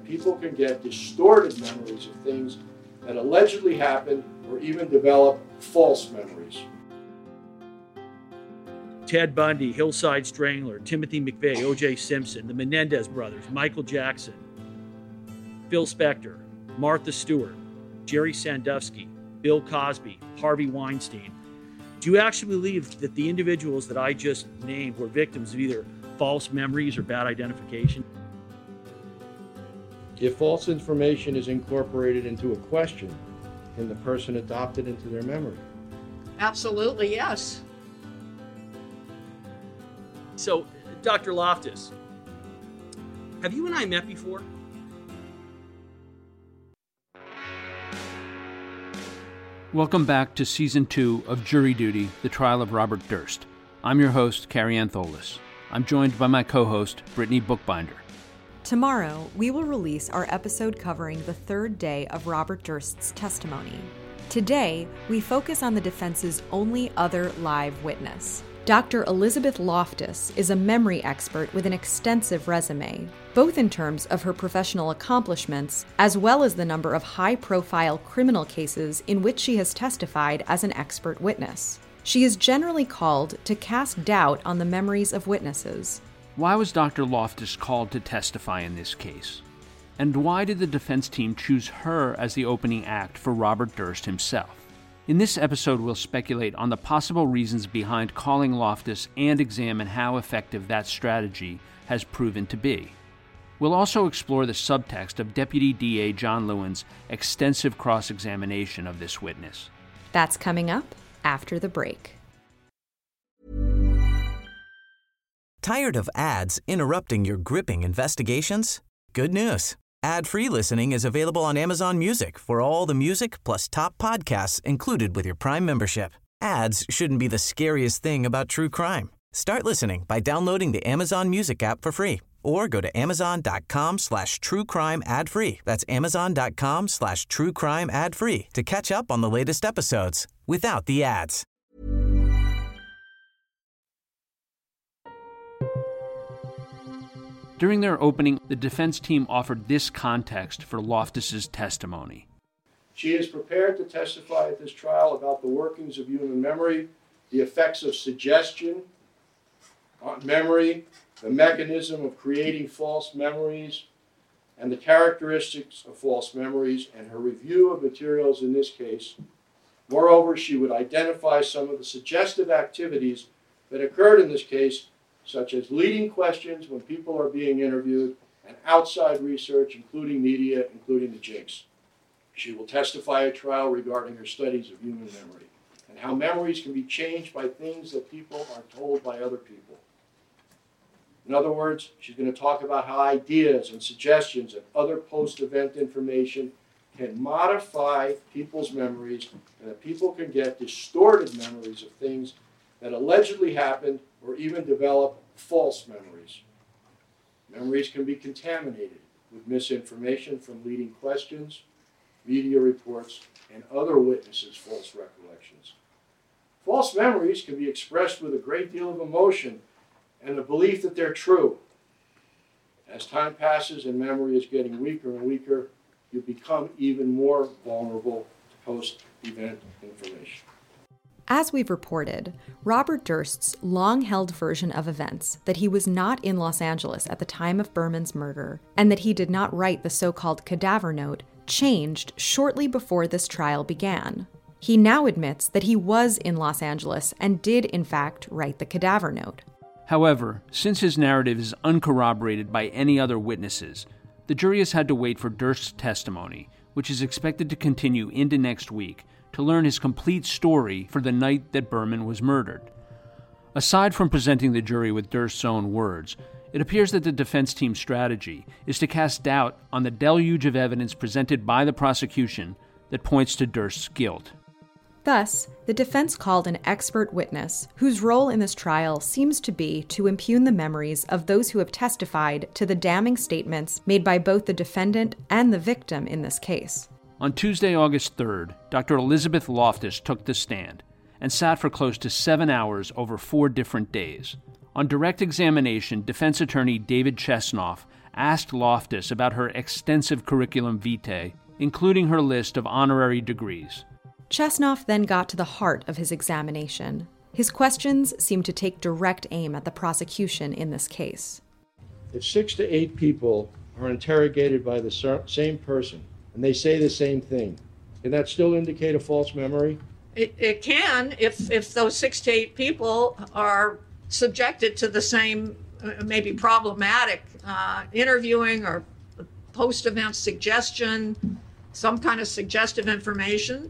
that people can get distorted memories of things that allegedly happened or even develop false memories. Ted Bundy, Hillside Strangler, Timothy McVeigh, O.J. Simpson, the Menendez brothers, Michael Jackson, Phil Spector, Martha Stewart, Jerry Sandusky, Bill Cosby, Harvey Weinstein. Do you actually believe that the individuals that I just named were victims of either false memories or bad identification? If false information is incorporated into a question, can the person adopt it into their memory? Absolutely, yes. So, Dr. Loftus, have you and I met before? Welcome back to Season 2 of Jury Duty, the trial of Robert Durst. I'm your host, Carrie Ann Tholis. I'm joined by my co-host, Brittany Bookbinder. Tomorrow, we will release our episode covering the third day of Robert Durst's testimony. Today, we focus on the defense's only other live witness. Dr. Elizabeth Loftus is a memory expert with an extensive resume, both in terms of her professional accomplishments as well as the number of high-profile criminal cases in which she has testified as an expert witness. She is generally called to cast doubt on the memories of witnesses. Why was Dr. Loftus called to testify in this case? And why did the defense team choose her as the opening act for Robert Durst himself? In this episode, we'll speculate on the possible reasons behind calling Loftus and examine how effective that strategy has proven to be. We'll also explore the subtext of Deputy DA John Lewin's extensive cross-examination of this witness. That's coming up after the break. Tired of ads interrupting your gripping investigations? Good news. Ad-free listening is available on Amazon Music for all the music plus top podcasts included with your Prime membership. Ads shouldn't be the scariest thing about true crime. Start listening by downloading the Amazon Music app for free or go to amazon.com/truecrime ad-free. That's amazon.com/truecrime ad-free to catch up on the latest episodes without the ads. During their opening, the defense team offered this context for Loftus's testimony. She is prepared to testify at this trial about the workings of human memory, the effects of suggestion on memory, the mechanism of creating false memories, and the characteristics of false memories, and her review of materials in this case. Moreover, she would identify some of the suggestive activities that occurred in this case, such as leading questions when people are being interviewed, and outside research, including media, including the Jinx. She will testify at trial regarding her studies of human memory, and how memories can be changed by things that people are told by other people. In other words, she's going to talk about how ideas and suggestions and other post-event information can modify people's memories, and that people can get distorted memories of things that allegedly happened or even develop false memories. Memories can be contaminated with misinformation from leading questions, media reports, and other witnesses' false recollections. False memories can be expressed with a great deal of emotion and the belief that they're true. As time passes and memory is getting weaker and weaker, you become even more vulnerable to post-event information. As we've reported, Robert Durst's long-held version of events, that he was not in Los Angeles at the time of Berman's murder, and that he did not write the so-called cadaver note, changed shortly before this trial began. He now admits that he was in Los Angeles and did, in fact, write the cadaver note. However, since his narrative is uncorroborated by any other witnesses, the jury has had to wait for Durst's testimony, which is expected to continue into next week, to learn his complete story for the night that Berman was murdered. Aside from presenting the jury with Durst's own words, it appears that the defense team's strategy is to cast doubt on the deluge of evidence presented by the prosecution that points to Durst's guilt. Thus, the defense called an expert witness whose role in this trial seems to be to impugn the memories of those who have testified to the damning statements made by both the defendant and the victim in this case. On Tuesday, August 3rd, Dr. Elizabeth Loftus took the stand and sat for close to 7 hours over 4 different days. On direct examination, defense attorney David Chesnoff asked Loftus about her extensive curriculum vitae, including her list of honorary degrees. Chesnoff then got to the heart of his examination. His questions seemed to take direct aim at the prosecution in this case. If 6 to 8 people are interrogated by the same person and they say the same thing, can that still indicate a false memory? It can if those 6 to 8 people are subjected to the same maybe problematic interviewing or post-event suggestion, some kind of suggestive information.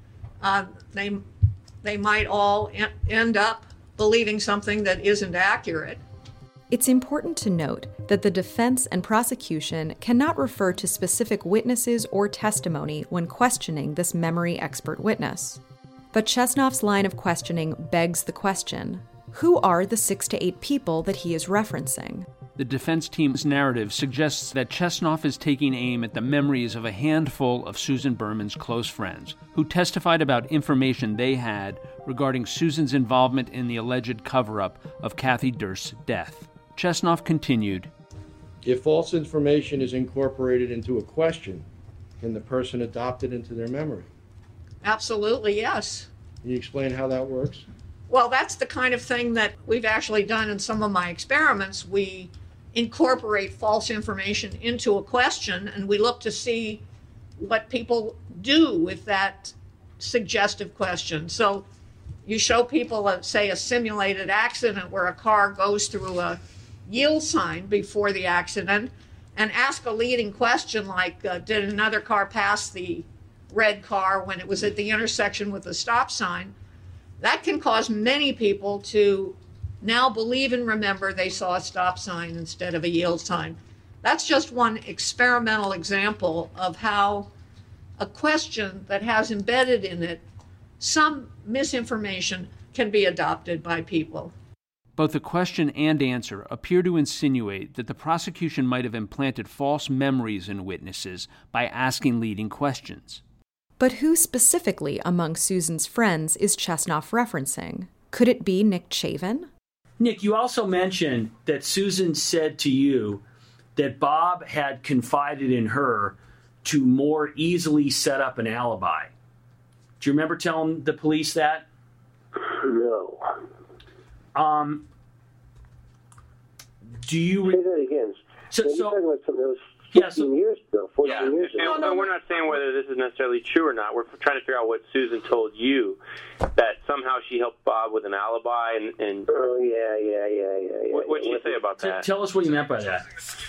They might all end up believing something that isn't accurate. It's important to note that the defense and prosecution cannot refer to specific witnesses or testimony when questioning this memory expert witness. But Chesnoff's line of questioning begs the question: who are the 6 to 8 people that he is referencing? The defense team's narrative suggests that Chesnoff is taking aim at the memories of a handful of Susan Berman's close friends, who testified about information they had regarding Susan's involvement in the alleged cover-up of Kathy Durst's death. Chesnoff continued, If false information is incorporated into a question, can the person adopt it into their memory? Absolutely, yes. Can you explain how that works? Well, that's the kind of thing that we've actually done in some of my experiments. We incorporate false information into a question, and we look to see what people do with that suggestive question. So you show people, say, a simulated accident where a car goes through a yield sign before the accident and ask a leading question like, did another car pass the red car when it was at the intersection with the stop sign? That can cause many people to now believe and remember they saw a stop sign instead of a yield sign. That's just one experimental example of how a question that has embedded in it some misinformation can be adopted by people. Both the question and answer appear to insinuate that the prosecution might have implanted false memories in witnesses by asking leading questions. But who specifically among Susan's friends is Chesnoff referencing? Could it be Nick Chavin? Nick, you also mentioned that Susan said to you that Bob had confided in her to more easily set up an alibi. Do you remember telling the police that? No. Do you... Say that again. You're talking about something that was 15 years ago, 14 years ago. And we're not saying whether this is necessarily true or not. We're trying to figure out what Susan told you, that somehow she helped Bob with an alibi. And Oh, yeah. What did she say about that? Tell us what you meant by that.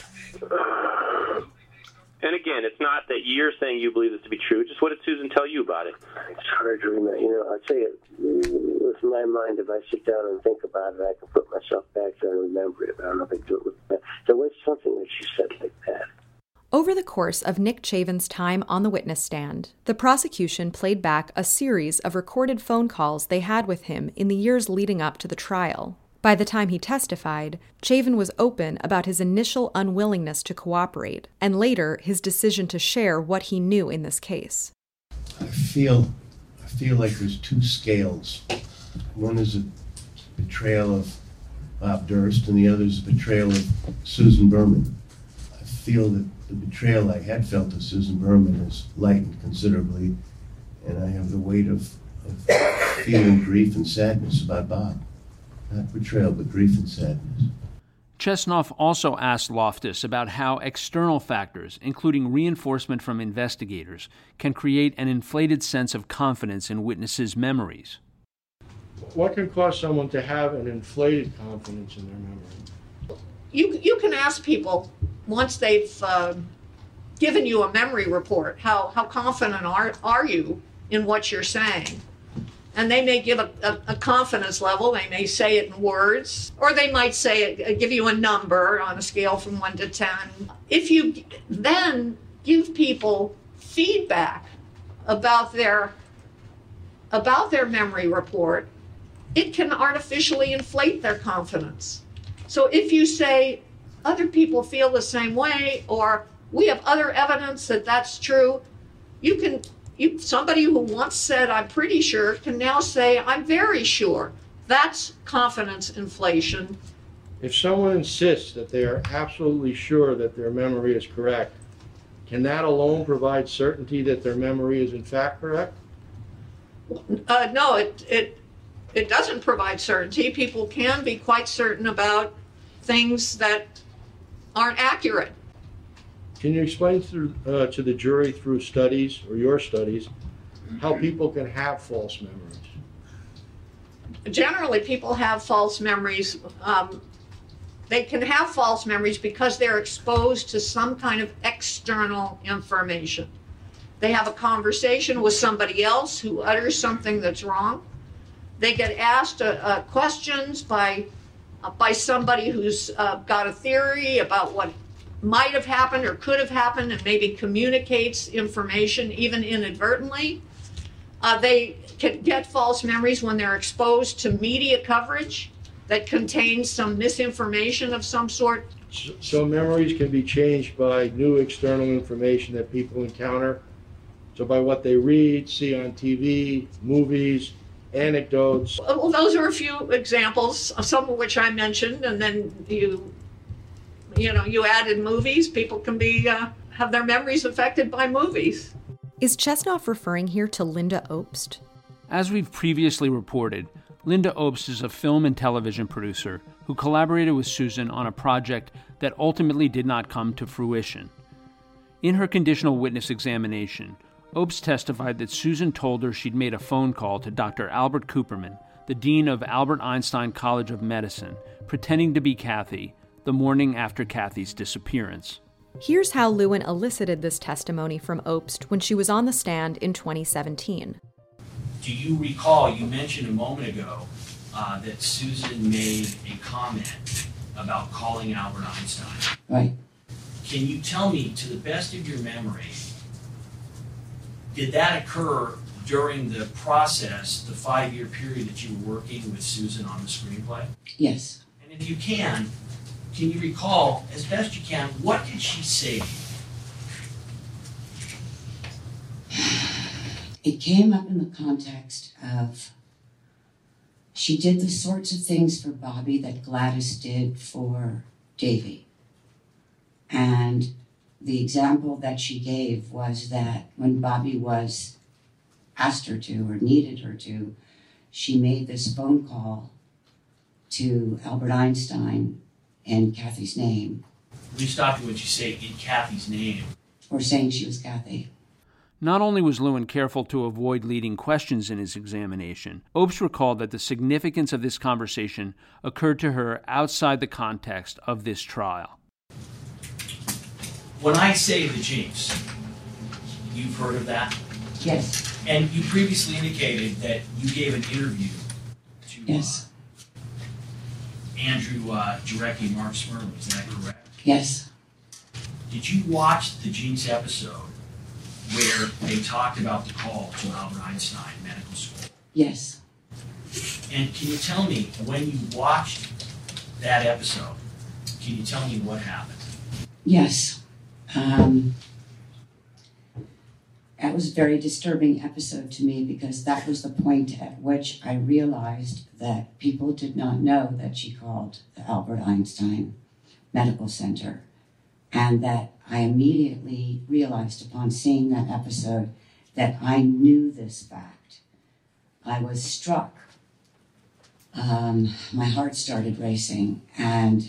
And again, it's not that you're saying you believe this to be true. Just what did Susan tell you about it? It's hard to remember. I'll tell you, with my mind, if I sit down and think about it, I can put myself back there and remember it. I don't know if I can do it with that. There was something that she said like that. Over the course of Nick Chavin's time on the witness stand, the prosecution played back a series of recorded phone calls they had with him in the years leading up to the trial. By the time he testified, Chavin was open about his initial unwillingness to cooperate, and later his decision to share what he knew in this case. I feel like there's two scales. One is a betrayal of Bob Durst, and the other is a betrayal of Susan Berman. I feel that the betrayal I had felt of Susan Berman is lightened considerably, and I have the weight of feeling grief and sadness about Bob. Not betrayal, but grief and sadness. Chesnoff also asked Loftus about how external factors, including reinforcement from investigators, can create an inflated sense of confidence in witnesses' memories. What can cause someone to have an inflated confidence in their memory? You can ask people, once they've given you a memory report, how confident are you in what you're saying? And they may give a confidence level. They may say it in words, or they might say it, give you a number on a scale from 1 to 10. If you then give people feedback about their memory report, it can artificially inflate their confidence. So if you say other people feel the same way, or we have other evidence that that's true, somebody who once said, I'm pretty sure, can now say, I'm very sure. That's confidence inflation. If someone insists that they are absolutely sure that their memory is correct, can that alone provide certainty that their memory is in fact correct? No, it doesn't provide certainty. People can be quite certain about things that aren't accurate. Can you explain to the jury through studies, or your studies, how people can have false memories? Generally, people have false memories. They can have false memories because they're exposed to some kind of external information. They have a conversation with somebody else who utters something that's wrong. They get asked questions by somebody who's got a theory about what might have happened or could have happened, and maybe communicates information even inadvertently. They can get false memories when they're exposed to media coverage that contains some misinformation of some sort. So memories can be changed by new external information that people encounter. So by what they read, see on TV, movies, anecdotes. Well, those are a few examples, some of which I mentioned, and then you added movies. People can have their memories affected by movies. Is Chesnoff referring here to Linda Obst? As we've previously reported, Linda Obst is a film and television producer who collaborated with Susan on a project that ultimately did not come to fruition. In her conditional witness examination, Obst testified that Susan told her she'd made a phone call to Dr. Albert Cooperman, the dean of Albert Einstein College of Medicine, pretending to be Kathy, the morning after Kathy's disappearance. Here's how Lewin elicited this testimony from Obst when she was on the stand in 2017. Do you recall, you mentioned a moment ago that Susan made a comment about calling Albert Einstein. Right. Can you tell me, to the best of your memory, did that occur during the process, the 5-year period that you were working with Susan on the screenplay? Yes. And if you can you recall, as best you can, what did she say? It came up in the context of she did the sorts of things for Bobby that Gladys did for Davy. And the example that she gave was that when Bobby asked her to or needed her to, she made this phone call to Albert Einstein in Kathy's name. Let me stop you when you say in Kathy's name. Or saying she was Kathy. Not only was Lewin careful to avoid leading questions in his examination, Obst recalled that the significance of this conversation occurred to her outside the context of this trial. When I say the jinx, you've heard of that? Yes. And you previously indicated that you gave an interview to yes. Andrew Jarecki and Mark Smurley, is that correct? Yes. Did you watch the Jinx episode where they talked about the call to Albert Einstein Medical School? Yes. And can you tell me, when you watched that episode, can you tell me what happened? Yes. That was a very disturbing episode to me because that was the point at which I realized that people did not know that she called the Albert Einstein Medical Center, and that I immediately realized upon seeing that episode that I knew this fact. I was struck. My heart started racing, and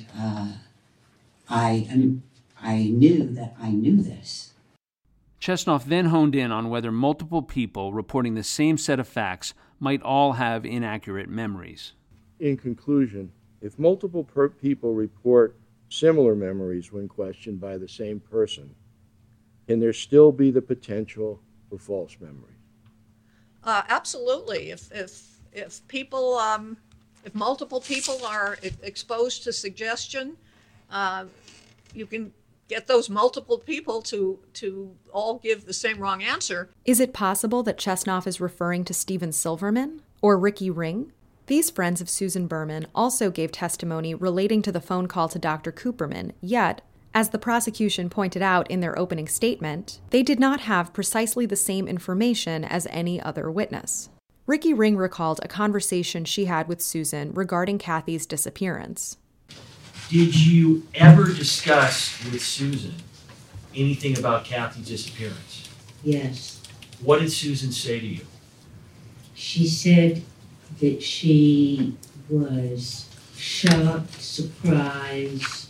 I knew that I knew this. Chesnoff then honed in on whether multiple people reporting the same set of facts might all have inaccurate memories. In conclusion, if multiple people report similar memories when questioned by the same person, can there still be the potential for false memories? Absolutely. If people, if multiple people are exposed to suggestion, you can get those multiple people to all give the same wrong answer. Is it possible that Chesnoff is referring to Steven Silverman or Ricky Ring? These friends of Susan Berman also gave testimony relating to the phone call to Dr. Cooperman, yet, as the prosecution pointed out in their opening statement, they did not have precisely the same information as any other witness. Ricky Ring recalled a conversation she had with Susan regarding Kathy's disappearance. Did you ever discuss with Susan anything about Kathy's disappearance? Yes. What did Susan say to you? She said that she was shocked, surprised,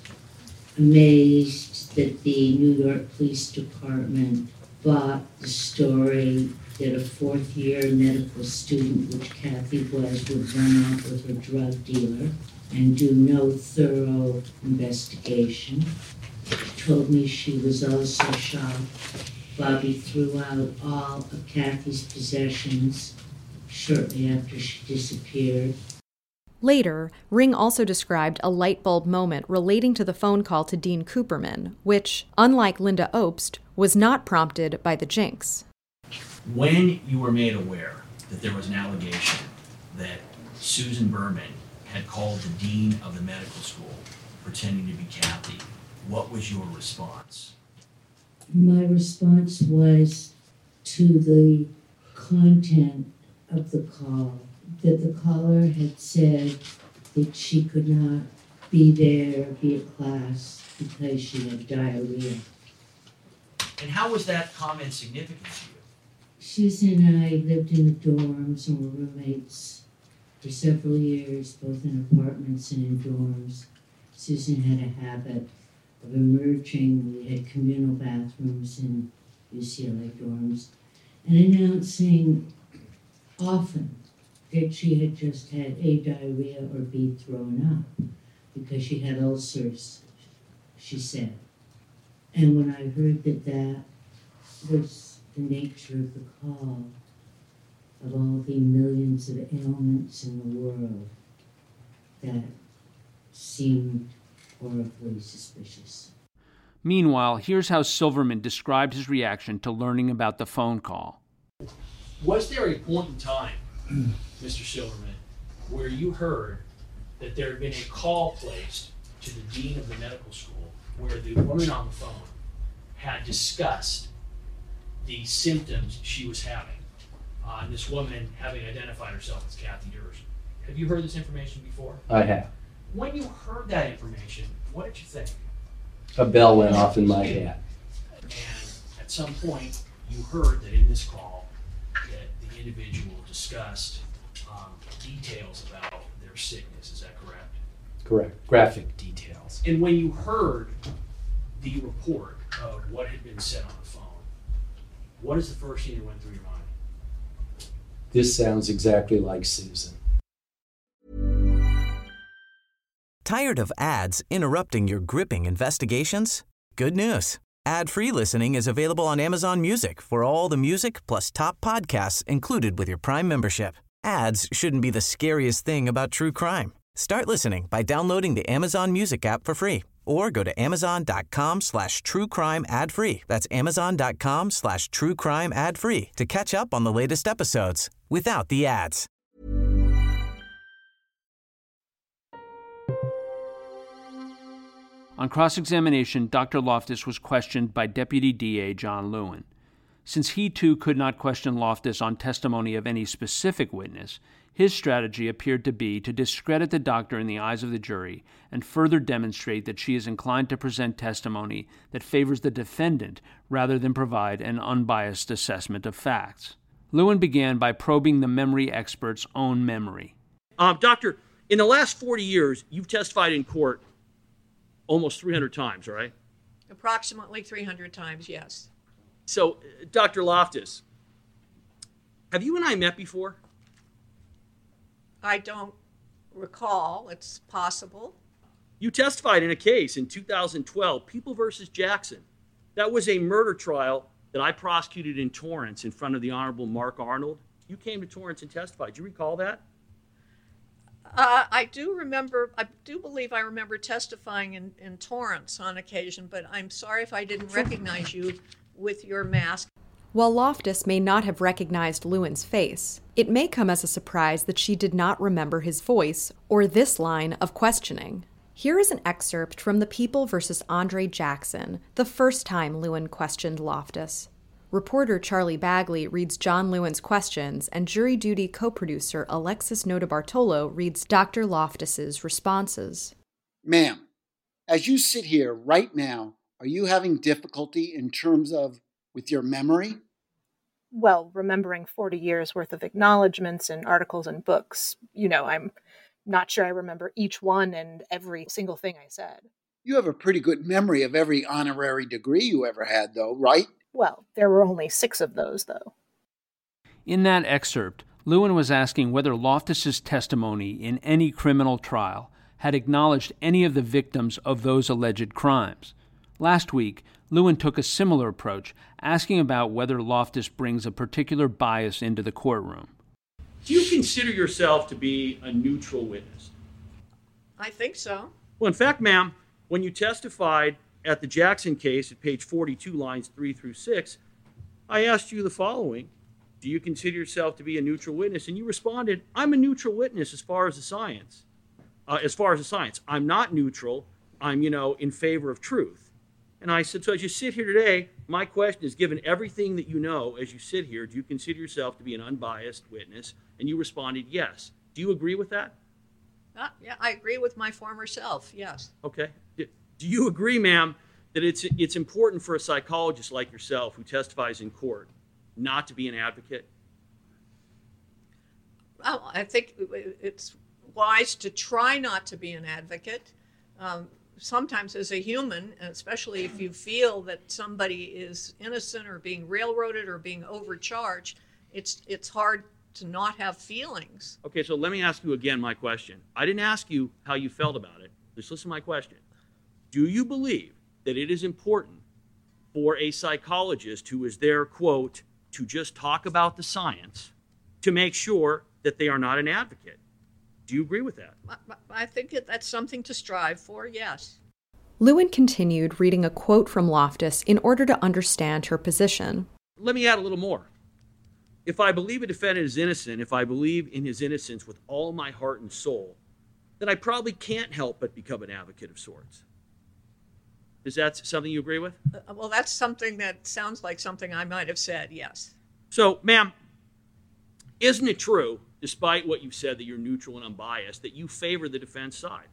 amazed that the New York Police Department bought the story that a fourth-year medical student, which Kathy was, would run off with her drug dealer and do no thorough investigation. She told me she was also shocked Bobby threw out all of Kathy's possessions shortly after she disappeared. Later, Ring also described a light bulb moment relating to the phone call to Dean Cooperman, which, unlike Linda Obst, was not prompted by the jinx. When you were made aware that there was an allegation that Susan Berman had called the dean of the medical school pretending to be Kathy, what was your response? My response was to the content of the call, that the caller had said that she could not be there, be at class, because she had diarrhea. And how was that comment significant to you? Susan and I lived in the dorms and were roommates for several years, both in apartments and in dorms. Susan had a habit of emerging. We had communal bathrooms in UCLA dorms, and announcing often that she had just had A, diarrhea, or B, thrown up, because she had ulcers, she said. And when I heard that that was the nature of the call, of all the millions of ailments in the world, that seemed horribly suspicious. Meanwhile, here's how Silverman described his reaction to learning about the phone call. Was there a point in time, Mr. Silverman, where you heard that there had been a call placed to the dean of the medical school where the woman on the phone had discussed the symptoms she was having, and this woman having identified herself as Kathy Durst? Have you heard this information before? I have. When you heard that information, what did you think? A bell went off in my head. And at some point, you heard that in this call, that the individual discussed details about their sickness. Is that correct? Correct. Graphic details. And when you heard the report of what had been said on the phone, what is the first thing that went through your mind? This sounds exactly like Susan. Tired of ads interrupting your gripping investigations? Good news. Ad-free listening is available on Amazon Music for all the music plus top podcasts included with your Prime membership. Ads shouldn't be the scariest thing about true crime. Start listening by downloading the Amazon Music app for free or go to amazon.com/truecrime ad-free. That's amazon.com/truecrime ad-free to catch up on the latest episodes without the ads. On cross-examination, Dr. Loftus was questioned by Deputy DA John Lewin. Since he too could not question Loftus on testimony of any specific witness, his strategy appeared to be to discredit the doctor in the eyes of the jury and further demonstrate that she is inclined to present testimony that favors the defendant rather than provide an unbiased assessment of facts. Lewin began by probing the memory expert's own memory. Doctor, in the last 40 years, you've testified in court almost 300 times, right? Approximately 300 times, yes. So, Dr. Loftus, have you and I met before? I don't recall. It's possible. You testified in a case in 2012, People versus Jackson. That was a murder trial that I prosecuted in Torrance in front of the Honorable Mark Arnold. You came to Torrance and testified. Do you recall that? I do believe I remember testifying in Torrance on occasion, but I'm sorry if I didn't recognize you with your mask. While Loftus may not have recognized Lewin's face, it may come as a surprise that she did not remember his voice or this line of questioning. Here is an excerpt from the People versus Andre Jackson, the first time Lewin questioned Loftus. Reporter Charlie Bagley reads John Lewin's questions, and jury duty co-producer Alexis Notarbartolo reads Dr. Loftus's responses. Ma'am, As you sit here right now, are you having difficulty in terms of with your memory? Well, remembering 40 years worth of acknowledgments and articles and books, I'm not sure I remember each one and every single thing I said. You have a pretty good memory of every honorary degree you ever had, though, right? Well, there were only 6 of those, though. In that excerpt, Lewin was asking whether Loftus's testimony in any criminal trial had acknowledged any of the victims of those alleged crimes. Last week, Lewin took a similar approach, asking about whether Loftus brings a particular bias into the courtroom. Do you consider yourself to be a neutral witness? I think so. Well, in fact, ma'am, when you testified at the Jackson case at page 42, lines 3 through 6, I asked you the following. Do you consider yourself to be a neutral witness? And you responded, I'm a neutral witness as far as the science. I'm not neutral. I'm, in favor of truth. And I said, so as you sit here today, my question is, given everything that you know as you sit here, do you consider yourself to be an unbiased witness? And you responded, yes. Do you agree with that? Yeah, I agree with my former self, yes. Okay. Do you agree, ma'am, that it's important for a psychologist like yourself who testifies in court not to be an advocate? Well, I think it's wise to try not to be an advocate. Sometimes as a human, especially if you feel that somebody is innocent or being railroaded or being overcharged, it's hard to not have feelings. Okay, so let me ask you again my question. I didn't ask you how you felt about it. Just listen to my question. Do you believe that it is important for a psychologist who is there, quote, to just talk about the science, to make sure that they are not an advocate? Do you agree with that? I think that's something to strive for, yes. Lewin continued reading a quote from Loftus in order to understand her position. Let me add a little more. If I believe a defendant is innocent, if I believe in his innocence with all my heart and soul, then I probably can't help but become an advocate of sorts. Is that something you agree with? Well, that's something that sounds like something I might have said, yes. So, ma'am, isn't it true, despite what you've said, that you're neutral and unbiased, that you favor the defense side?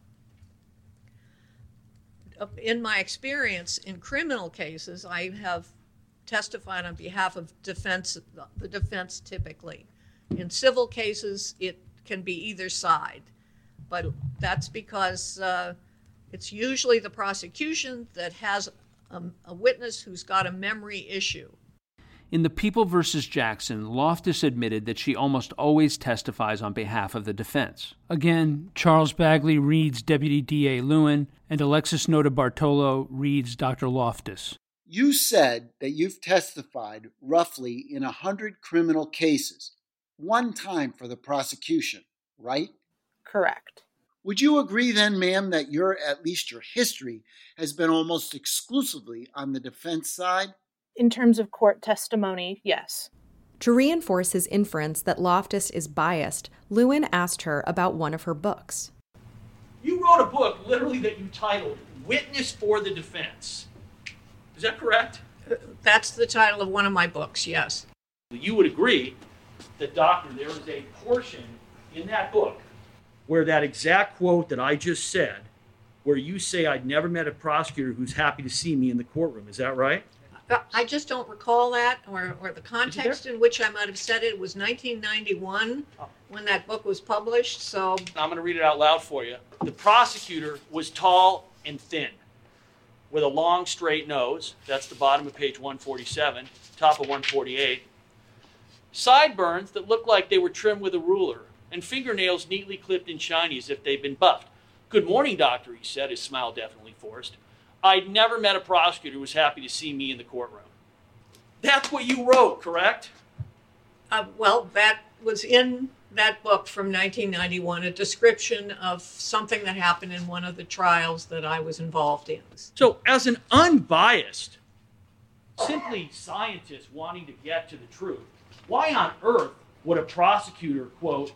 In my experience in criminal cases, I have testified on behalf of the defense typically. In civil cases, it can be either side. But that's because it's usually the prosecution that has a witness who's got a memory issue. In the People v. Jackson, Loftus admitted that she almost always testifies on behalf of the defense. Again, Charles Bagley reads Deputy D.A. Lewin, and Alexis Notarbartolo reads Dr. Loftus. You said that you've testified roughly in 100 criminal cases, one time for the prosecution, right? Correct. Would you agree then, ma'am, that at least your history has been almost exclusively on the defense side? In terms of court testimony, yes. To reinforce his inference that Loftus is biased, Lewin asked her about one of her books. You wrote a book, literally, that you titled Witness for the Defense. Is that correct? That's the title of one of my books, yes. You would agree that, Doctor, there is a portion in that book where that exact quote that I just said, where you say, I'd never met a prosecutor who's happy to see me in the courtroom. Is that right? I just don't recall that or the context in which I might have said it. It was 1991 when that book was published, so... I'm going to read it out loud for you. The prosecutor was tall and thin, with a long, straight nose. That's the bottom of page 147, top of 148. Sideburns that looked like they were trimmed with a ruler, and fingernails neatly clipped and shiny as if they'd been buffed. Good morning, Doctor, he said, his smile definitely forced. I'd never met a prosecutor who was happy to see me in the courtroom. That's what you wrote, correct? Well, that was in that book from 1991, a description of something that happened in one of the trials that I was involved in. So, as an unbiased, simply scientist wanting to get to the truth, why on earth would a prosecutor, quote,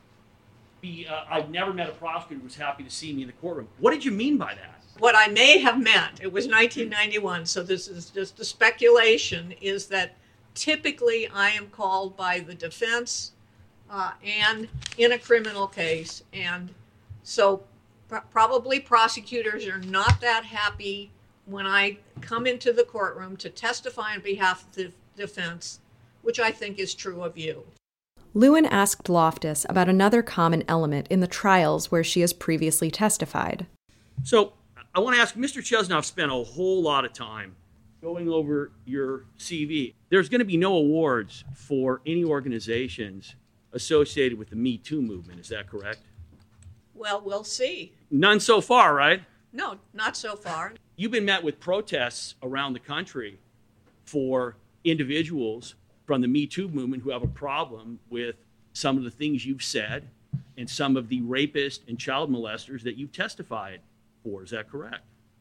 I've never met a prosecutor who was happy to see me in the courtroom? What did you mean by that? What I may have meant, it was 1991, so this is just a speculation, is that typically I am called by the defense and in a criminal case. And so Probably prosecutors are not that happy when I come into the courtroom to testify on behalf of the defense, which I think is true of you. Lewin asked Loftus about another common element in the trials where she has previously testified. So I want to ask, Mr. Chesnoff spent a whole lot of time going over your CV. There's going to be no awards for any organizations associated with the Me Too movement. Is that correct? Well, we'll see. None so far, right? No, not so far. You've been met with protests around the country for individuals from the Me Too movement who have a problem with some of the things you've said and some of the rapists and child molesters that you've testified for. Is that correct?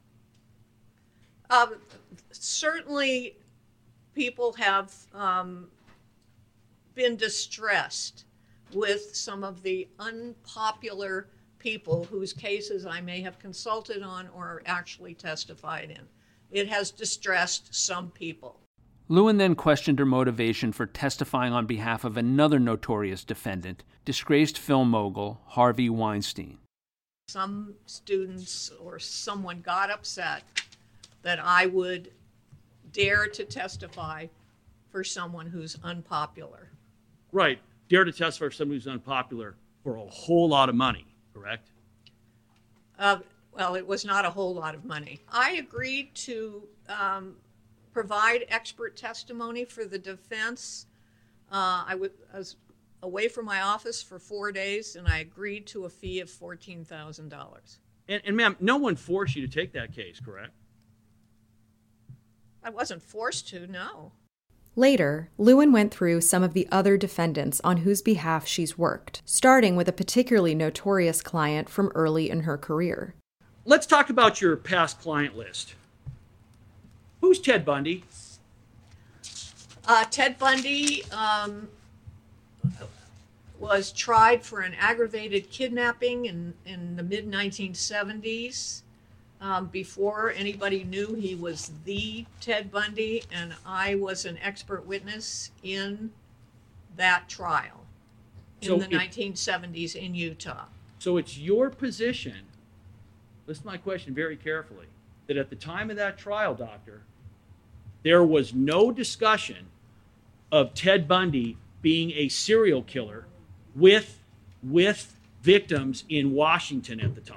Certainly, people have been distressed with some of the unpopular people whose cases I may have consulted on or actually testified in. It has distressed some people. Lewin then questioned her motivation for testifying on behalf of another notorious defendant, disgraced film mogul Harvey Weinstein. Some students or someone got upset that I would dare to testify for someone who's unpopular. Right. Dare to testify for someone who's unpopular for a whole lot of money, correct? Well, it was not a whole lot of money. I agreed to provide expert testimony for the defense. I was away from my office for 4 days, and I agreed to a fee of $14,000. And ma'am, no one forced you to take that case, correct? I wasn't forced to, no. Later, Lewin went through some of the other defendants on whose behalf she's worked, starting with a particularly notorious client from early in her career. Let's talk about your past client list. Who's Ted Bundy? Ted Bundy was tried for an aggravated kidnapping in the mid-1970s. Before anybody knew he was the Ted Bundy, and I was an expert witness in that trial in the 1970s in Utah. So it's your position, listen to my question very carefully, that at the time of that trial, doctor, there was no discussion of Ted Bundy being a serial killer with victims in Washington at the time.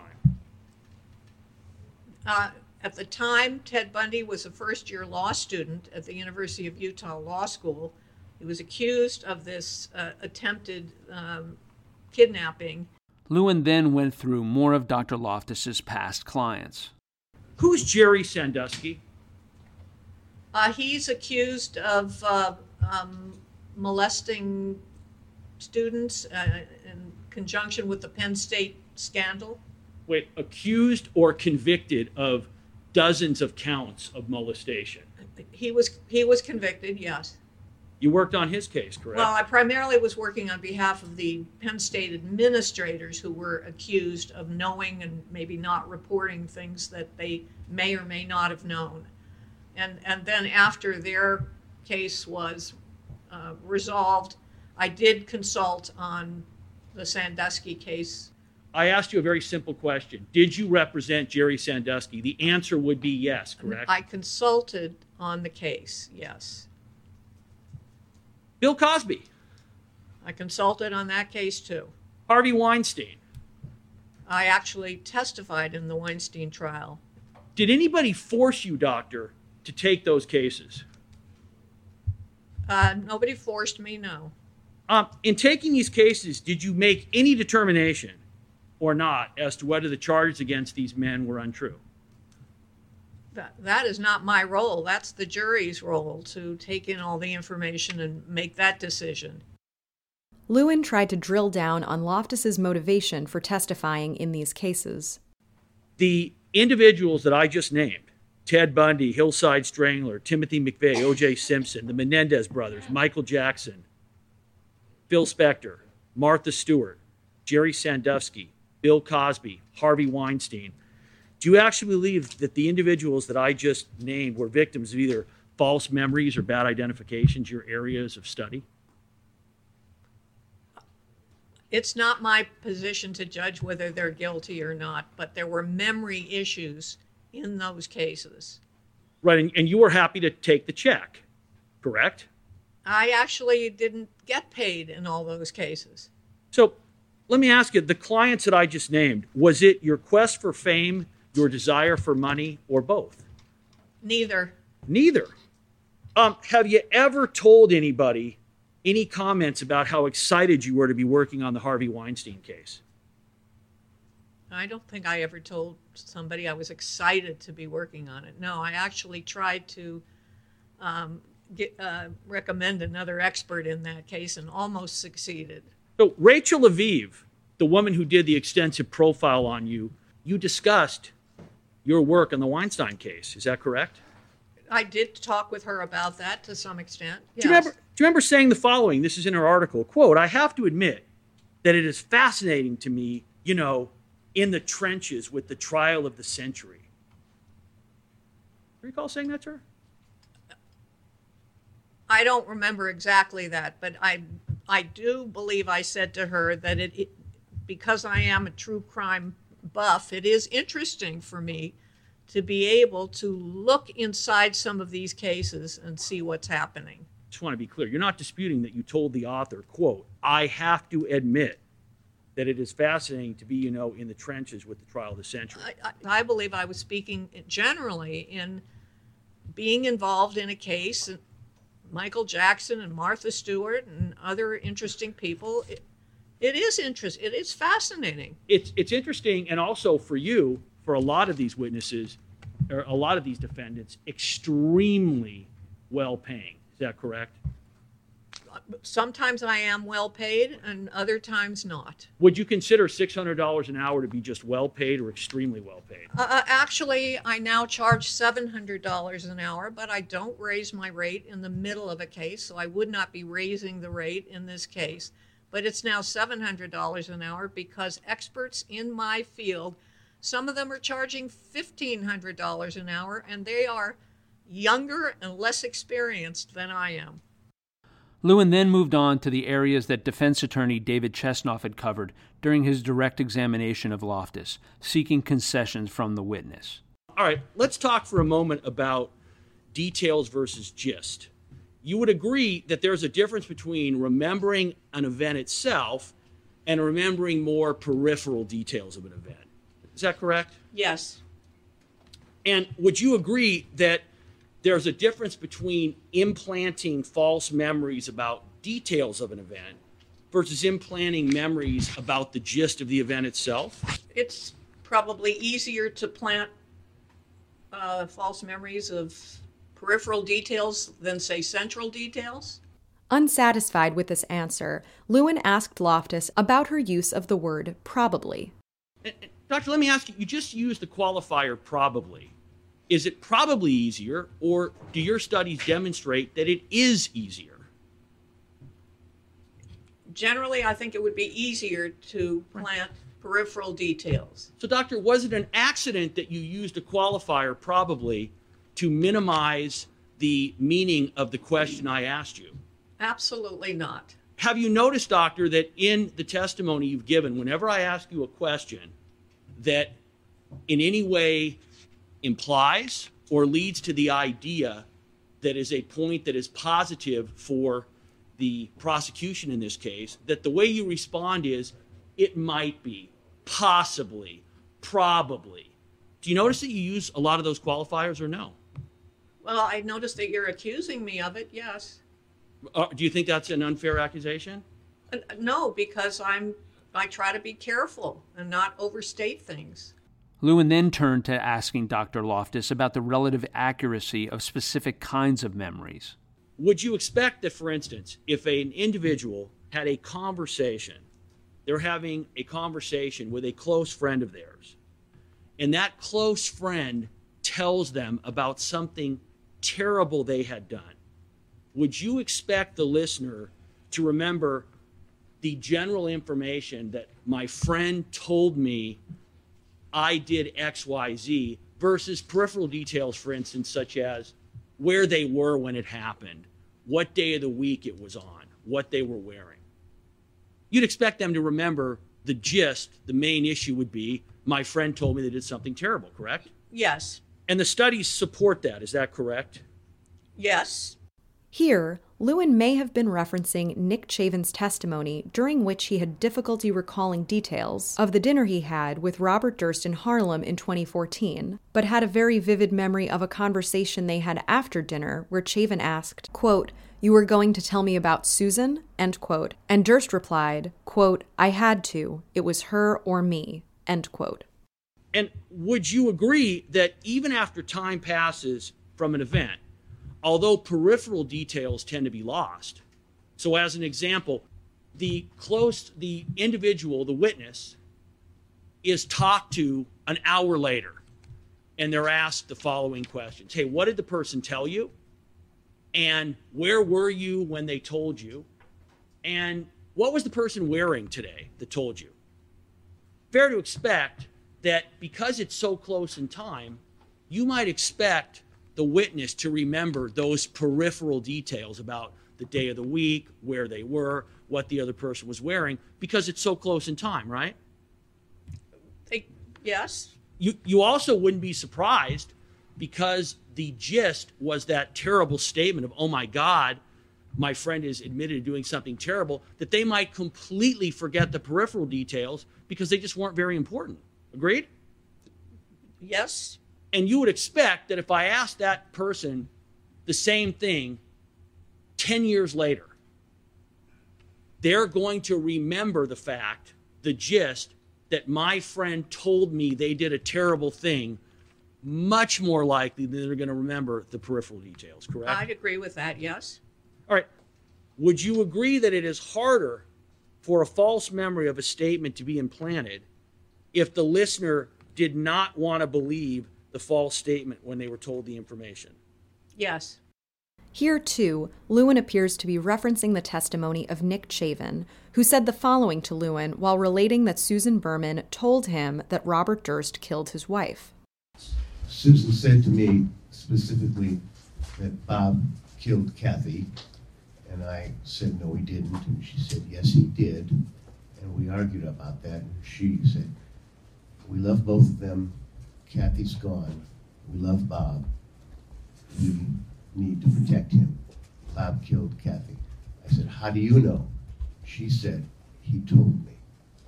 At the time, Ted Bundy was a first-year law student at the University of Utah Law School. He was accused of this attempted kidnapping. Lewin then went through more of Dr. Loftus's past clients. Who's Jerry Sandusky? He's accused of molesting students in conjunction with the Penn State scandal. Wait, accused or convicted of dozens of counts of molestation? He was convicted, yes. You worked on his case, correct? Well, I primarily was working on behalf of the Penn State administrators who were accused of knowing and maybe not reporting things that they may or may not have known. And then after their case was resolved, I did consult on the Sandusky case. I asked you a very simple question. Did you represent Jerry Sandusky? The answer would be yes, correct? I consulted on the case, yes. Bill Cosby? I consulted on that case too. Harvey Weinstein? I actually testified in the Weinstein trial. Did anybody force you, doctor, to take those cases? Nobody forced me, no. In taking these cases, did you make any determination or not as to whether the charges against these men were untrue? That is not my role. That's the jury's role to take in all the information and make that decision. Lewin tried to drill down on Loftus's motivation for testifying in these cases. The individuals that I just named, Ted Bundy, Hillside Strangler, Timothy McVeigh, O.J. Simpson, the Menendez brothers, Michael Jackson, Phil Spector, Martha Stewart, Jerry Sandusky, Bill Cosby, Harvey Weinstein. Do you actually believe that the individuals that I just named were victims of either false memories or bad identifications, your areas of study? It's not my position to judge whether they're guilty or not, but there were memory issues in those cases. Right, and you were happy to take the check, correct? I actually didn't get paid in all those cases. So let me ask you, the clients that I just named, was it your quest for fame, your desire for money, or both? Neither. Neither. Have you ever told anybody any comments about how excited you were to be working on the Harvey Weinstein case? I don't think I ever told somebody I was excited to be working on it. No, I actually tried to recommend another expert in that case and almost succeeded. So Rachel Aviv, the woman who did the extensive profile on you, you discussed your work on the Weinstein case. Is that correct? I did talk with her about that to some extent. Yes. Do you remember saying the following? This is in her article. Quote, "I have to admit that it is fascinating to me, in the trenches with the trial of the century." Do you recall saying that to her? I don't remember exactly that, but I do believe I said to her that because I am a true crime buff, it is interesting for me to be able to look inside some of these cases and see what's happening. Just want to be clear. You're not disputing that you told the author, quote, "I have to admit that it is fascinating to be, in the trenches with the trial of the century." I believe I was speaking generally in being involved in a case, Michael Jackson and Martha Stewart and other interesting people. It is interesting. It is fascinating. It's interesting, and also for you, for a lot of these witnesses, or a lot of these defendants, extremely well-paying. Is that correct? Sometimes I am well paid and other times not. Would you consider $600 an hour to be just well paid or extremely well paid? Actually, I now charge $700 an hour, but I don't raise my rate in the middle of a case, so I would not be raising the rate in this case. But it's now $700 an hour because experts in my field, some of them are charging $1,500 an hour, and they are younger and less experienced than I am. Lewin then moved on to the areas that defense attorney David Chesnoff had covered during his direct examination of Loftus, seeking concessions from the witness. All right, let's talk for a moment about details versus gist. You would agree that there's a difference between remembering an event itself and remembering more peripheral details of an event. Is that correct? Yes. And would you agree that there's a difference between implanting false memories about details of an event versus implanting memories about the gist of the event itself? It's probably easier to plant false memories of peripheral details than, say, central details. Unsatisfied with this answer, Lewin asked Loftus about her use of the word probably. Doctor, let me ask you, you just used the qualifier probably. Is it probably easier, or do your studies demonstrate that it is easier? Generally, I think it would be easier to plant peripheral details. So, Doctor, was it an accident that you used a qualifier probably to minimize the meaning of the question I asked you? Absolutely not. Have you noticed, Doctor, that in the testimony you've given, whenever I ask you a question that in any way implies or leads to the idea that is a point that is positive for the prosecution in this case, that the way you respond is, it might be, possibly, probably. Do you notice that you use a lot of those qualifiers or no? Well, I noticed that you're accusing me of it, yes. Do you think that's an unfair accusation? No, because I try to be careful and not overstate things. Lewin then turned to asking Dr. Loftus about the relative accuracy of specific kinds of memories. Would you expect that, for instance, if an individual had a conversation, they're having a conversation with a close friend of theirs, and that close friend tells them about something terrible they had done, would you expect the listener to remember the general information that my friend told me I did X, Y, Z, versus peripheral details, for instance, such as where they were when it happened, what day of the week it was on, what they were wearing? you'd expect them to remember the gist. The main issue would be, my friend told me they did something terrible, correct? Yes. And the studies support that. Is that correct? Yes. Here, Lewin may have been referencing Nick Chavin's testimony during which he had difficulty recalling details of the dinner he had with Robert Durst in Harlem in 2014, but had a very vivid memory of a conversation they had after dinner where Chavin asked, quote, "You were going to tell me about Susan?" End quote. And Durst replied, quote, "I had to. It was her or me." End quote. And would you agree that even after time passes from an event, although peripheral details tend to be lost, so as an example, the individual, the witness, is talked to an hour later, and they're asked the following questions. Hey, what did the person tell you? And where were you when they told you? And what was the person wearing today that told you? Fair to expect that because it's so close in time, you might expect the witness to remember those peripheral details about the day of the week, where they were, what the other person was wearing, because it's so close in time, right? Yes. You also wouldn't be surprised, because the gist was that terrible statement of, oh my God, my friend is admitted to doing something terrible, that they might completely forget the peripheral details because they just weren't very important. Agreed? Yes. And you would expect that if I asked that person the same thing 10 years later, they're going to remember the fact, the gist, that my friend told me they did a terrible thing, much more likely than they're going to remember the peripheral details, correct? I'd agree with that, yes. All right. Would you agree that it is harder for a false memory of a statement to be implanted if the listener did not want to believe the false statement when they were told the information? Yes. Here, too, Lewin appears to be referencing the testimony of Nick Chavin, who said the following to Lewin while relating that Susan Berman told him that Robert Durst killed his wife. Susan said to me specifically that Bob killed Kathy, and I said, no, he didn't, and she said, yes, he did, and we argued about that, and she said, we love both of them, Kathy's gone, we love Bob, we need to protect him. Bob killed Kathy. I said, how do you know? She said, he told me.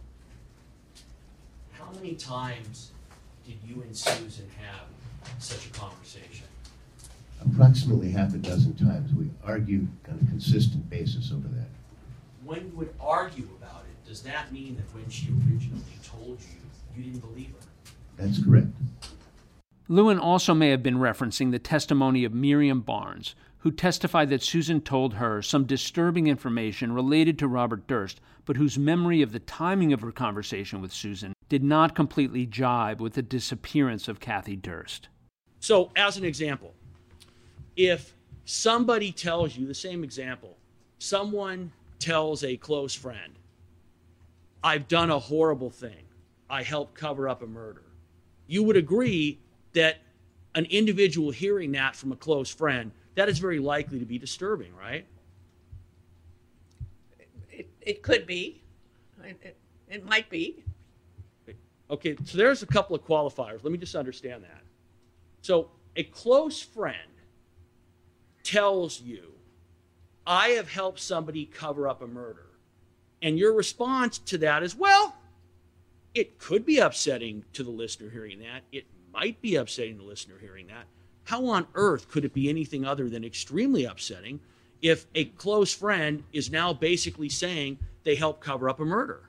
How many times did you and Susan have such a conversation? Approximately half a dozen times. We argued on a consistent basis over that. When you would argue about it, does that mean that when she originally told you, you didn't believe her? That's correct. Lewin also may have been referencing the testimony of Miriam Barnes, who testified that Susan told her some disturbing information related to Robert Durst, but whose memory of the timing of her conversation with Susan did not completely jibe with the disappearance of Kathy Durst. So, as an example, if somebody tells you, the same example, someone tells a close friend, I've done a horrible thing, I helped cover up a murder, you would agree that an individual hearing that from a close friend, that is very likely to be disturbing, right? It could be. It might be. Okay, so there's a couple of qualifiers. Let me just understand that. So a close friend tells you, I have helped somebody cover up a murder. And your response to that is, well, it could be upsetting to the listener hearing that. It might be upsetting the listener hearing that. How on earth could it be anything other than extremely upsetting if a close friend is now basically saying they helped cover up a murder?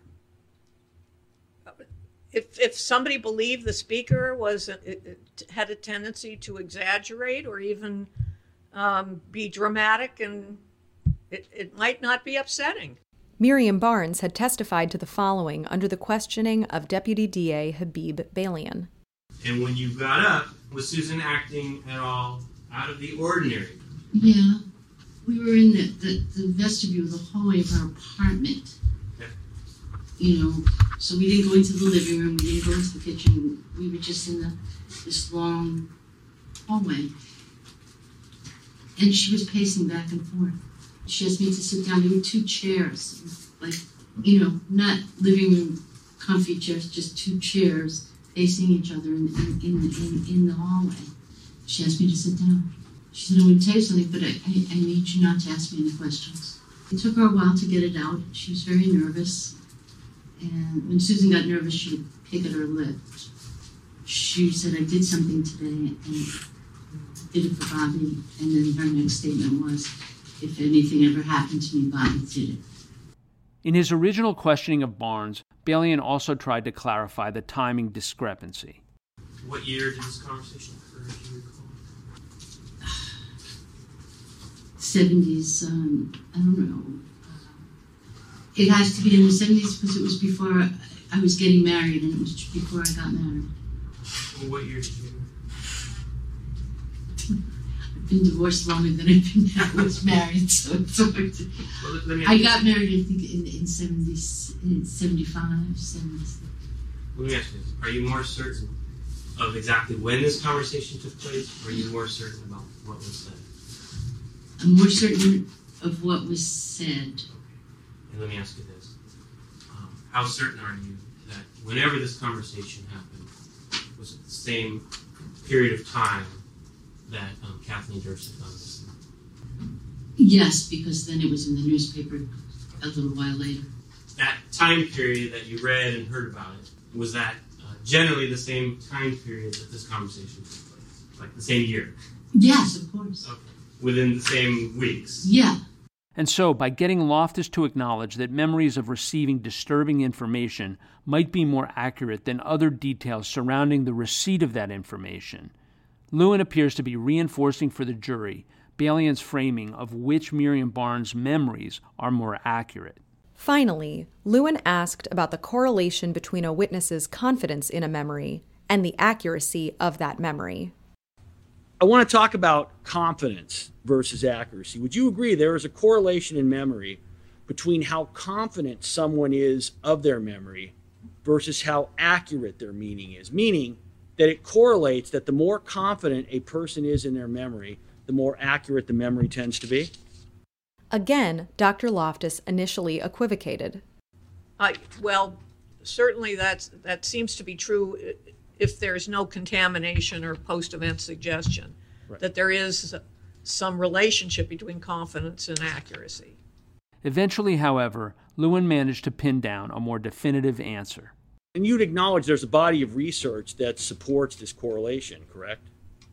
If somebody believed the speaker had a tendency to exaggerate or even be dramatic, and it might not be upsetting. Miriam Barnes had testified to the following under the questioning of Deputy DA Habib Balian. And when you got up, was Susan acting at all out of the ordinary? Yeah. We were in the vestibule, the hallway of our apartment. Okay. You know, so we didn't go into the living room, we didn't go into the kitchen. We were just in this long hallway. And she was pacing back and forth. She asked me to sit down. There were two chairs, like not living room comfy chairs, just two chairs facing each other in the hallway. She asked me to sit down. She said, I want to tell you something, but I need you not to ask me any questions. It took her a while to get it out. She was very nervous. And when Susan got nervous, she would pick at her lip. She said, I did something today and did it for Bobby. And then her next statement was, if anything ever happened to me, Bobby did it. In his original questioning of Barnes, Balian also tried to clarify the timing discrepancy. What year did this conversation occur, do you recall? 70s, I don't know. It has to be in the 70s because it was before I was getting married, and it was before I got married. Well, what year did you? I've been divorced longer than I was married, so it's hard to... Well, I got married, I think, in 75, 76. Let me ask you this. Are you more certain of exactly when this conversation took place, or are you more certain about what was said? I'm more certain of what was said. And let me ask you this. How certain are you that whenever this conversation happened, was it the same period of time that Kathleen Durst had done this? Yes, because then it was in the newspaper a little while later. That time period that you read and heard about it, was that generally the same time period that this conversation took place? Like the same year? Yes, of course. Okay. Within the same weeks? Yeah. And so, by getting Loftus to acknowledge that memories of receiving disturbing information might be more accurate than other details surrounding the receipt of that information, Lewin appears to be reinforcing for the jury Balian's framing of which Miriam Barnes' memories are more accurate. Finally, Lewin asked about the correlation between a witness's confidence in a memory and the accuracy of that memory. I want to talk about confidence versus accuracy. Would you agree there is a correlation in memory between how confident someone is of their memory versus how accurate their meaning is? Meaning that it correlates that the more confident a person is in their memory, the more accurate the memory tends to be? Again, Dr. Loftus initially equivocated. Well, certainly that seems to be true if there's no contamination or post-event suggestion, right, that there is some relationship between confidence and accuracy. Eventually, however, Lewin managed to pin down a more definitive answer. And you'd acknowledge there's a body of research that supports this correlation, correct?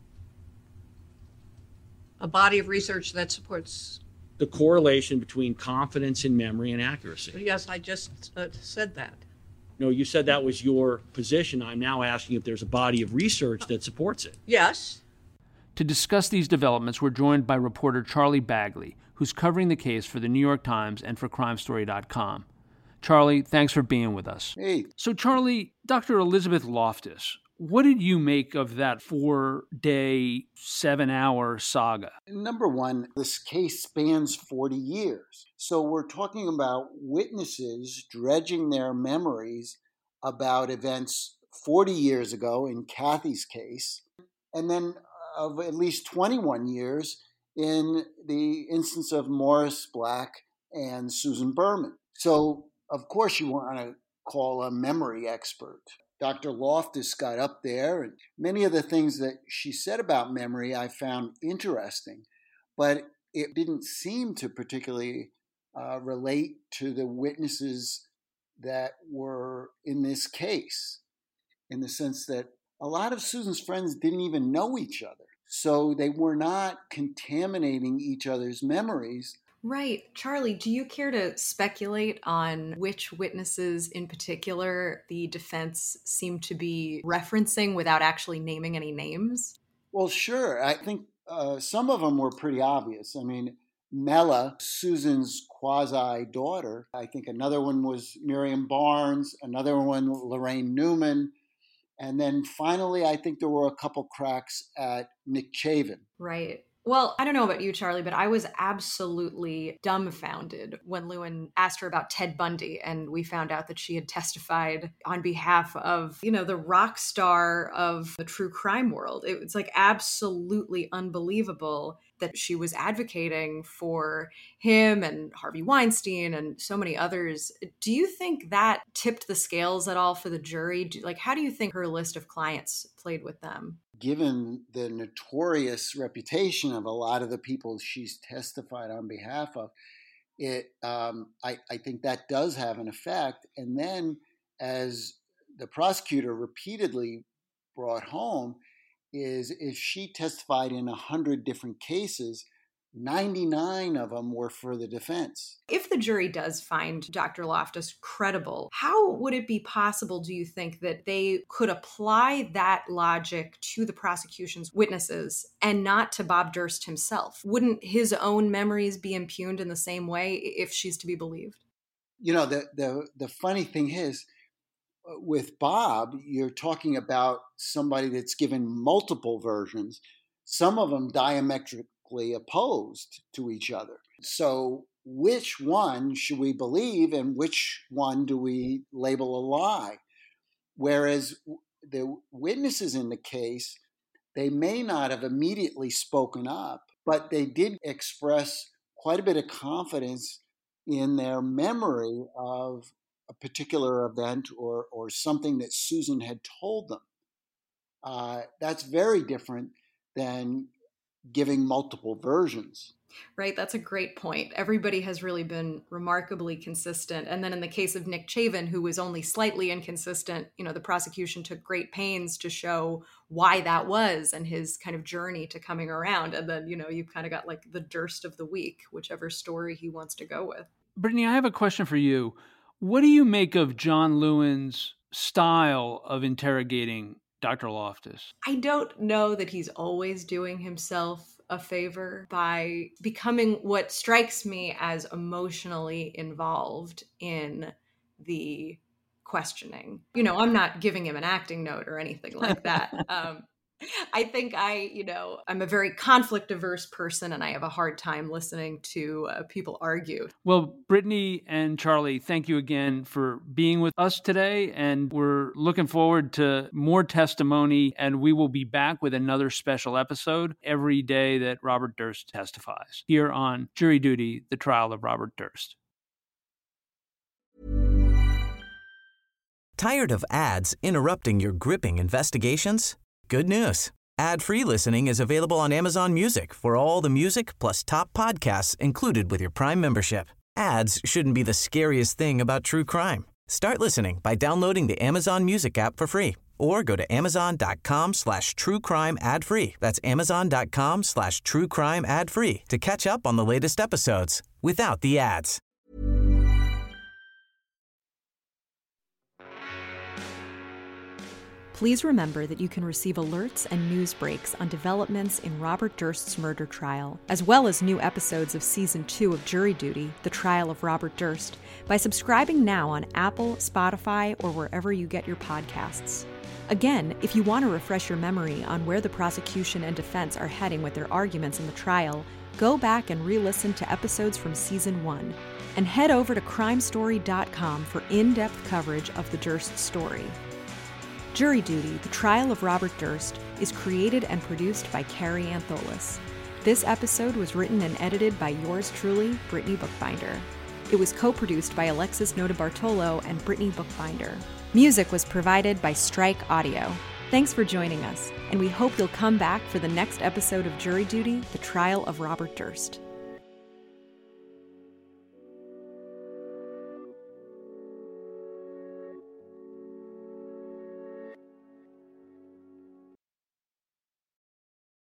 A body of research that supports... the correlation between confidence in memory and accuracy. Yes, I just said that. No, you said that was your position. I'm now asking if there's a body of research that supports it. Yes. To discuss these developments, we're joined by reporter Charlie Bagley, who's covering the case for the New York Times and for CrimeStory.com. Charlie, thanks for being with us. Hey. So, Charlie, Dr. Elizabeth Loftus, what did you make of that 4-day, 7-hour saga? Number one, this case spans 40 years. So we're talking about witnesses dredging their memories about events 40 years ago in Kathy's case, and then of at least 21 years in the instance of Morris Black and Susan Berman. So, of course, you want to call a memory expert. Dr. Loftus got up there, and many of the things that she said about memory I found interesting, but it didn't seem to particularly relate to the witnesses that were in this case, in the sense that a lot of Susan's friends didn't even know each other. So they were not contaminating each other's memories. Right. Charlie, do you care to speculate on which witnesses in particular the defense seemed to be referencing without actually naming any names? Well, sure. I think some of them were pretty obvious. I mean, Mela, Susan's quasi-daughter. I think another one was Miriam Barnes, another one Lorraine Newman. And then finally, I think there were a couple cracks at Nick Chavin. Right. Well, I don't know about you, Charlie, but I was absolutely dumbfounded when Lewin asked her about Ted Bundy, and we found out that she had testified on behalf of, the rock star of the true crime world. It's like absolutely unbelievable. that she was advocating for him and Harvey Weinstein and so many others. Do you think that tipped the scales at all for the jury? How do you think her list of clients played with them? Given the notorious reputation of a lot of the people she's testified on behalf of, I think that does have an effect. And then, as the prosecutor repeatedly brought home, is if she testified in 100 different cases, 99 of them were for the defense. If the jury does find Dr. Loftus credible, how would it be possible, do you think, that they could apply that logic to the prosecution's witnesses and not to Bob Durst himself? Wouldn't his own memories be impugned in the same way if she's to be believed? You know, the funny thing is, with Bob, you're talking about somebody that's given multiple versions, some of them diametrically opposed to each other. So which one should we believe and which one do we label a lie? Whereas the witnesses in the case, they may not have immediately spoken up, but they did express quite a bit of confidence in their memory of a particular event or something that Susan had told them. That's very different than giving multiple versions. Right, that's a great point. Everybody has really been remarkably consistent. And then in the case of Nick Chavin, who was only slightly inconsistent, the prosecution took great pains to show why that was and his kind of journey to coming around. And then, you've kind of got like the Durst of the week, whichever story he wants to go with. Brittany, I have a question for you. What do you make of John Lewin's style of interrogating Dr. Loftus? I don't know that he's always doing himself a favor by becoming what strikes me as emotionally involved in the questioning. I'm not giving him an acting note or anything like that. I think I'm a very conflict averse person and I have a hard time listening to people argue. Well, Brittany and Charlie, thank you again for being with us today. And we're looking forward to more testimony, and we will be back with another special episode every day that Robert Durst testifies here on Jury Duty, the trial of Robert Durst. Tired of ads interrupting your gripping investigations? Good news. Ad-free listening is available on Amazon Music for all the music plus top podcasts included with your Prime membership. Ads shouldn't be the scariest thing about true crime. Start listening by downloading the Amazon Music app for free or go to amazon.com/truecrime ad-free. That's amazon.com/truecrime ad-free to catch up on the latest episodes without the ads. Please remember that you can receive alerts and news breaks on developments in Robert Durst's murder trial, as well as new episodes of Season 2 of Jury Duty, the trial of Robert Durst, by subscribing now on Apple, Spotify, or wherever you get your podcasts. Again, if you want to refresh your memory on where the prosecution and defense are heading with their arguments in the trial, go back and re-listen to episodes from Season 1. And head over to crimestory.com for in-depth coverage of the Durst story. Jury Duty, the trial of Robert Durst, is created and produced by Carrie Antholis. This episode was written and edited by yours truly, Brittany Bookbinder. It was co-produced by Alexis Notarbartolo and Brittany Bookbinder. Music was provided by Strike Audio. Thanks for joining us, and we hope you'll come back for the next episode of Jury Duty, the trial of Robert Durst.